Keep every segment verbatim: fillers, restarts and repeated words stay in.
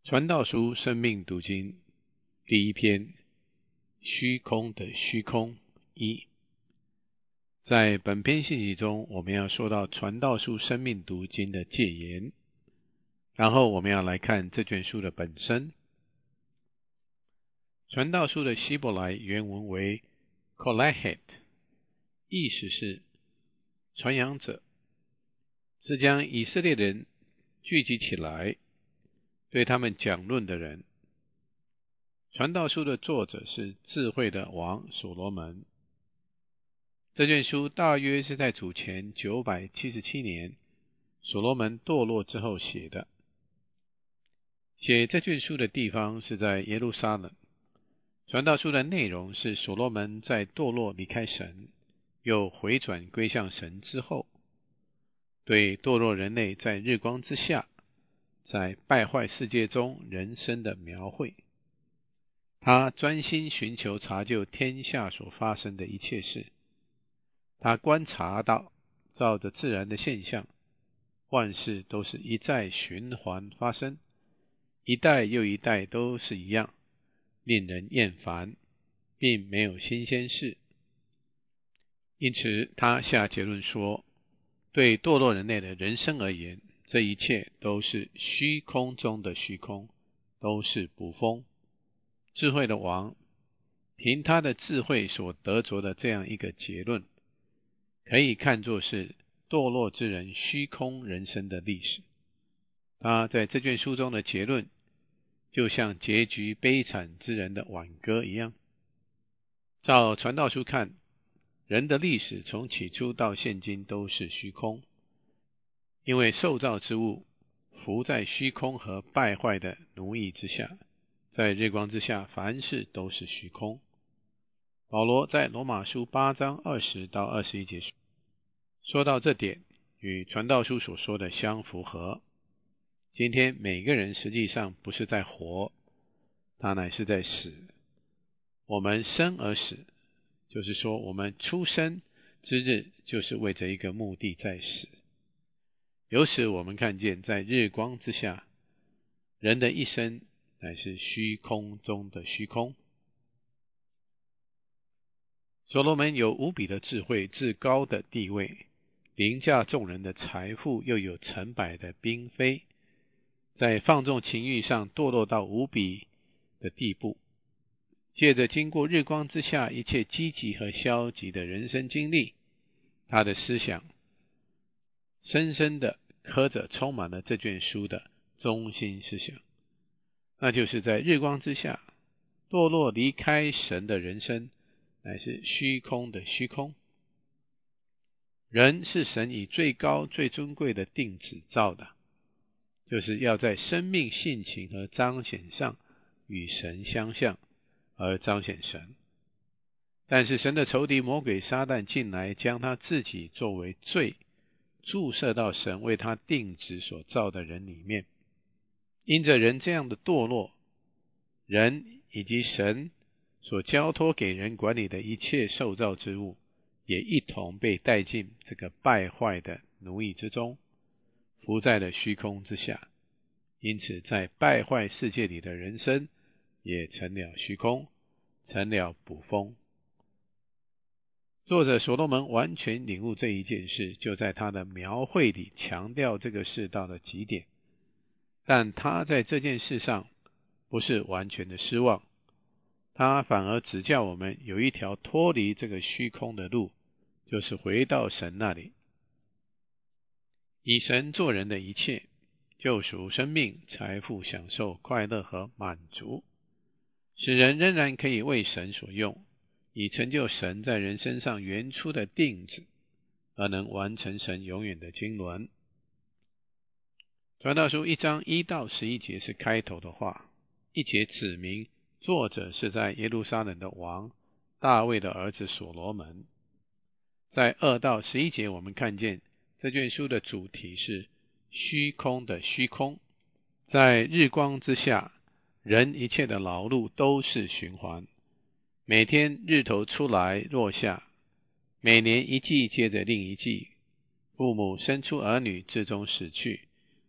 传道书生命读经第一篇，虚空的虚空一。在本篇信息中，我们要说到传道书生命读经的戒言，然后我们要来看这卷书的本身。传道书的希伯来原文为 Kohelet， 意思是传扬者，是将以色列人聚集起来，对他们讲论的人。传道书的作者是智慧的王所罗门。这卷书大约是在主前九百七十七年所罗门堕落之后写的。写这卷书的地方是在耶路撒冷。传道书的内容是所罗门在堕落离开神，又回转归向神之后，对堕落人类在日光之下，在败坏世界中人生的描绘。他专心寻求查究天下所发生的一切事。他观察到，照着自然的现象，万事都是一再循环发生，一代又一代都是一样，令人厌烦，并没有新鲜事。因此他下结论说，对堕落人类的人生而言，这一切都是虚空中的虚空，都是捕风。智慧的王凭他的智慧所得着的这样一个结论，可以看作是堕落之人虚空人生的历史。他在这卷书中的结论，就像结局悲惨之人的挽歌一样。照传道书看，人的历史从起初到现今都是虚空，因为受造之物伏在虚空和败坏的奴役之下，在日光之下，凡事都是虚空。保罗在罗马书八章二十到二十一节说到这点，与传道书所说的相符合。今天每个人实际上不是在活，他乃是在死。我们生而死，就是说我们出生之日就是为着一个目的在死。由此我们看见，在日光之下，人的一生乃是虚空中的虚空。所罗门有无比的智慧，至高的地位，凌驾众人的财富，又有成百的嫔妃，在放纵情欲上堕落到无比的地步。借着经过日光之下一切积极和消极的人生经历，他的思想深深的刻着充满了这卷书的中心思想，那就是在日光之下堕落离开神的人生乃是虚空的虚空。人是神以最高最尊贵的定旨造的，就是要在生命性情和彰显上与神相像，而彰显神。但是神的仇敌魔鬼撒旦进来，将他自己作为罪注射到神为他定旨所造的人里面。因着人这样的堕落，人以及神所交托给人管理的一切受造之物，也一同被带进这个败坏的奴役之中，伏在了虚空之下。因此在败坏世界里的人生也成了虚空，成了捕风。作者所罗门完全领悟这一件事，就在他的描绘里强调这个事到了极点。但他在这件事上不是完全的失望，他反而指教我们有一条脱离这个虚空的路，就是回到神那里，以神做人的一切，救赎生命、财富、享受、快乐和满足，使人仍然可以为神所用，以成就神在人身上原初的定旨，而能完成神永远的经纶。传道书一章一到十一节是开头的话，一节指明作者是在耶路撒冷的王大卫的儿子所罗门。在二到十一节我们看见这卷书的主题是虚空的虚空。在日光之下，人一切的劳碌都是循环，每天日头出来落下，每年一季接着另一季，父母生出儿女至终死去，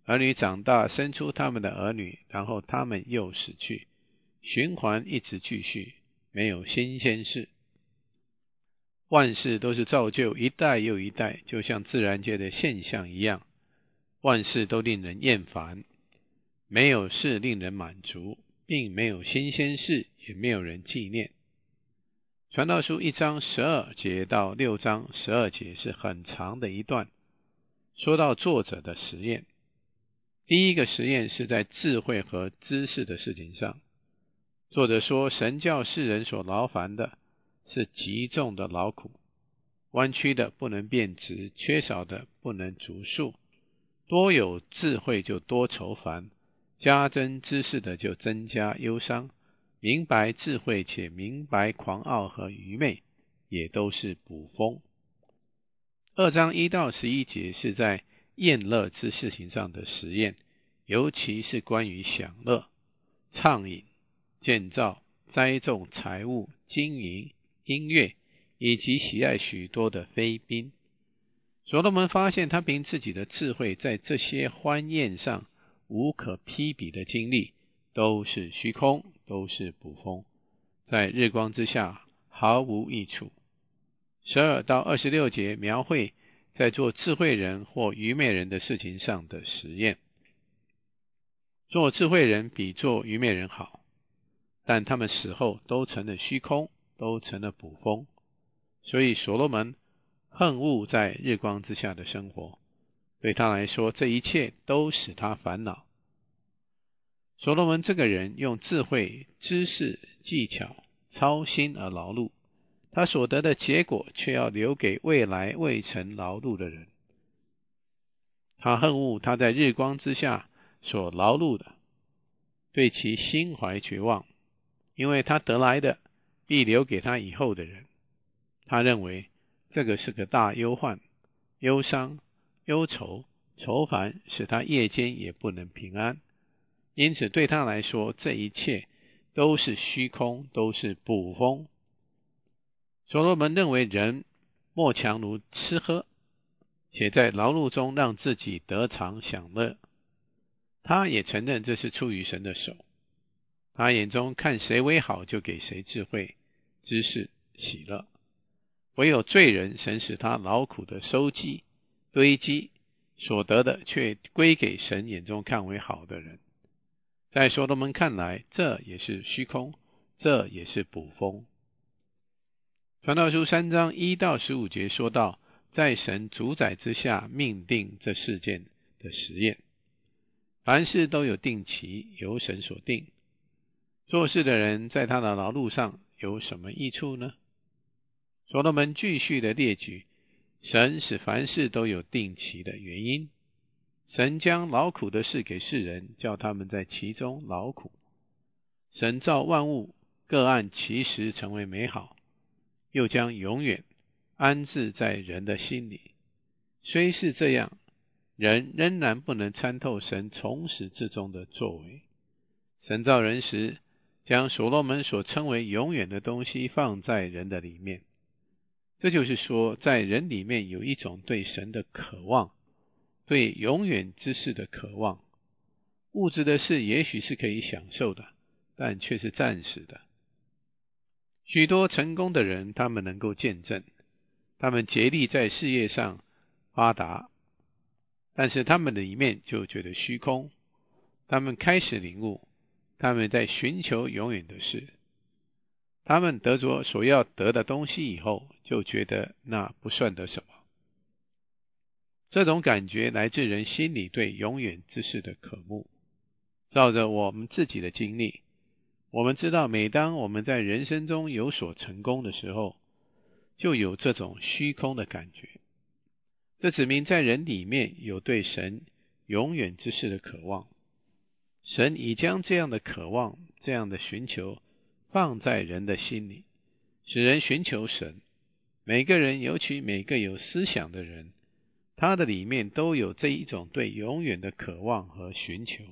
儿女长大，生出他们的儿女，然后他们又死去，循环一直继续，没有新鲜事。万事都是造就一代又一代，就像自然界的现象一样，万事都令人厌烦，没有事令人满足，并没有新鲜事，也没有人纪念。传道书一章十二节到六章十二节是很长的一段，说到作者的实验。第一个实验是在智慧和知识的事情上。作者说，神叫世人所劳烦的是极重的劳苦，弯曲的不能变直，缺少的不能足数，多有智慧就多愁烦，加增知识的就增加忧伤，明白智慧且明白狂傲和愚昧，也都是捕风。二章一到十一节是在厌乐之事情上的实验，尤其是关于享乐、畅饮、建造、栽种财物、经营、音乐，以及喜爱许多的妃嫔。所罗门发现他凭自己的智慧，在这些欢宴上无可匹比的经历都是虚空，都是捕风，在日光之下毫无益处。十二到二十六节描绘在做智慧人或愚昧人的事情上的实验。做智慧人比做愚昧人好，但他们死后都成了虚空，都成了捕风。所以所罗门恨恶在日光之下的生活，对他来说，这一切都使他烦恼。所罗门这个人用智慧、知识、技巧操心而劳碌，他所得的结果却要留给未来未曾劳碌的人。他恨恶他在日光之下所劳碌的，对其心怀绝望，因为他得来的必留给他以后的人。他认为这个是个大忧患，忧伤、忧愁、愁烦，使他夜间也不能平安。因此对他来说，这一切都是虚空，都是捕风。所罗门认为人莫强如吃喝，且在劳碌中让自己得偿享乐。他也承认这是出于神的手。他眼中看谁为好，就给谁智慧、知识、喜乐。唯有罪人，神使他劳苦的收积、堆积，所得的却归给神眼中看为好的人。在所罗门看来，这也是虚空，这也是捕风。传道书三章一到十五节说到，在神主宰之下命定这事件的实验。凡事都有定期，由神所定。做事的人在他的劳碌上有什么益处呢？所罗门继续的列举神使凡事都有定期的原因。神将劳苦的事给世人，叫他们在其中劳苦。神造万物各按其时成为美好，又将永远安置在人的心里。虽是这样，人仍然不能参透神从始至终的作为。神造人时，将所罗门所称为永远的东西放在人的里面。这就是说，在人里面有一种对神的渴望，对永远之事的渴望。物质的事也许是可以享受的，但却是暂时的。许多成功的人，他们能够见证，他们竭力在事业上发达，但是他们的里面就觉得虚空。他们开始领悟，他们在寻求永远的事。他们得着所要得的东西以后，就觉得那不算得什么。这种感觉来自人心里对永远之事的渴慕。照着我们自己的经历，我们知道每当我们在人生中有所成功的时候，就有这种虚空的感觉。这指明在人里面有对神永远之事的渴望。神已将这样的渴望，这样的寻求放在人的心里，使人寻求神。每个人，尤其每个有思想的人，他的里面都有这一种对永远的渴望和寻求。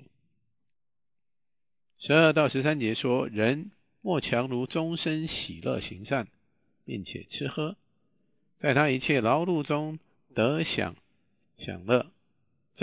十二到十三节说，人莫强如终身喜乐行善，并且吃喝，在他一切劳碌中得享享乐，这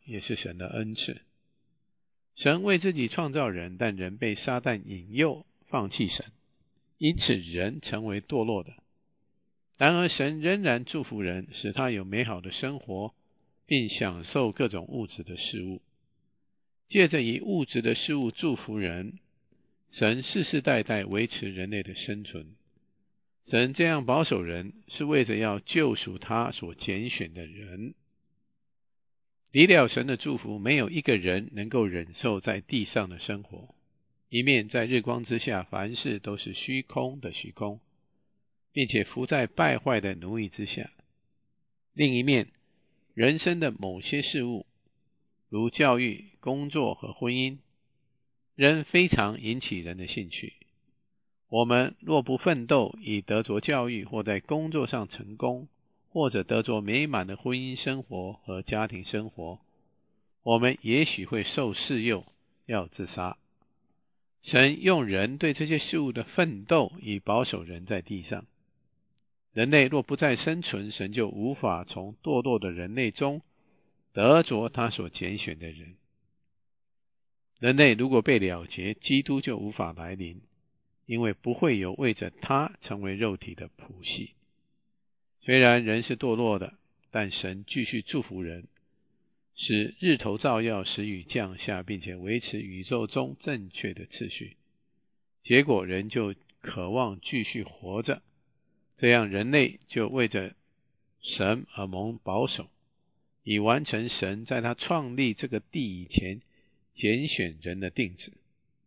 也是神的恩赐。神为自己创造人，但人被撒旦引诱放弃神，因此人成为堕落的。然而神仍然祝福人，使他有美好的生活，并享受各种物质的事物。借着以物质的事物祝福人，神世世代代维持人类的生存。神这样保守人，是为着要救赎他所拣选的人。离了神的祝福，没有一个人能够忍受在地上的生活。一面在日光之下，凡事都是虚空的虚空，并且伏在败坏的奴役之下。另一面，人生的某些事物，如教育、工作和婚姻，仍非常引起人的兴趣。我们若不奋斗以得着教育，或在工作上成功，或者得着美满的婚姻生活和家庭生活，我们也许会受试诱要自杀。神用人对这些事物的奋斗以保守人在地上。人类若不再生存，神就无法从堕落的人类中得着他所拣选的人。人类如果被了结，基督就无法来临，因为不会有为着他成为肉体的谱系。虽然人是堕落的，但神继续祝福人，使日头照耀，使雨降下，并且维持宇宙中正确的次序。结果人就渴望继续活着，这样人类就为着神而蒙保守，以完成神在他创立这个地以前拣选人的定旨。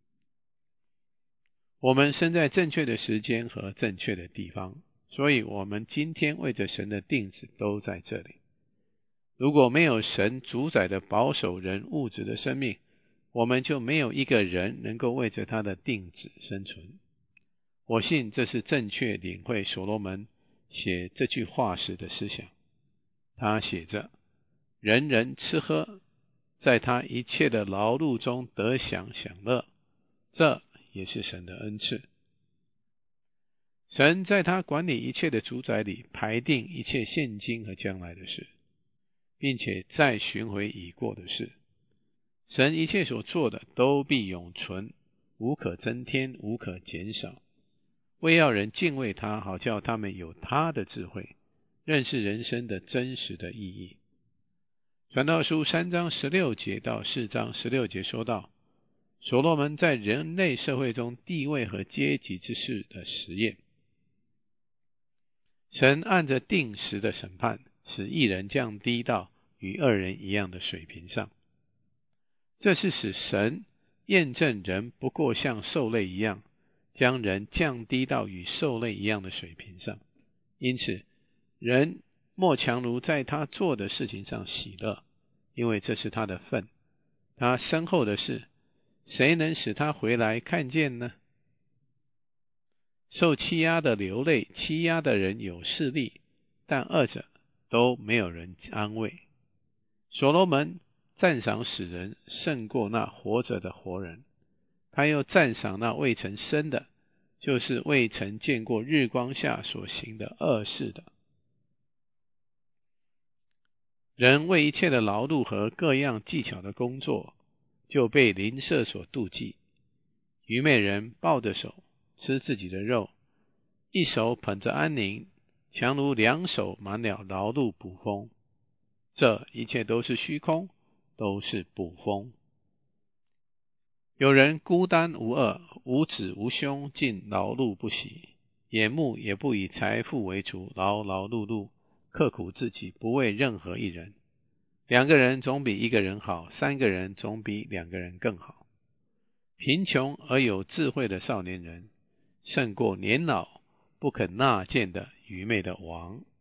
我们生在正确的时间和正确的地方，所以我们今天为着神的定旨都在这里。如果没有神主宰的保守人物质的生命，我们就没有一个人能够为着他的定旨生存。我信这是正确领会所罗门写这句话时的思想。他写着：人人吃喝，在他一切的劳碌中得享享乐，这也是神的恩赐。神在他管理一切的主宰里排定一切现今和将来的事，并且再寻回已过的事。神一切所做的都必永存，无可增添，无可减少，为要人敬畏他，好叫他们有他的智慧，认识人生的真实的意义。传道书三章十六节到四章十六节说到，所罗门在人类社会中地位和阶级之事的实验。神按着定时的审判，使一人降低到与二人一样的水平上。这是使神验证人不过像兽类一样，将人降低到与兽类一样的水平上。因此，人莫强如在他做的事情上喜乐，因为这是他的份。他身后的事，谁能使他回来看见呢？受欺压的流泪，欺压的人有势力，但二者都没有人安慰。所罗门赞赏死人胜过那活着的活人，他又赞赏那未曾生的，就是未曾见过日光下所行的恶事的。人为一切的劳碌和各样技巧的工作，就被邻舍所妒忌。愚昧人抱着手吃自己的肉，一手捧着安宁，强如两手满了劳碌捕风。这一切都是虚空，都是捕风。有人孤单无二，无子无兄，竟劳碌不息，眼目也不以财富为主，劳劳碌碌，刻苦自己，不为任何一人。两个人总比一个人好，三个人总比两个人更好。贫穷而有智慧的少年人，胜过年老不肯纳谏的愚昧的王。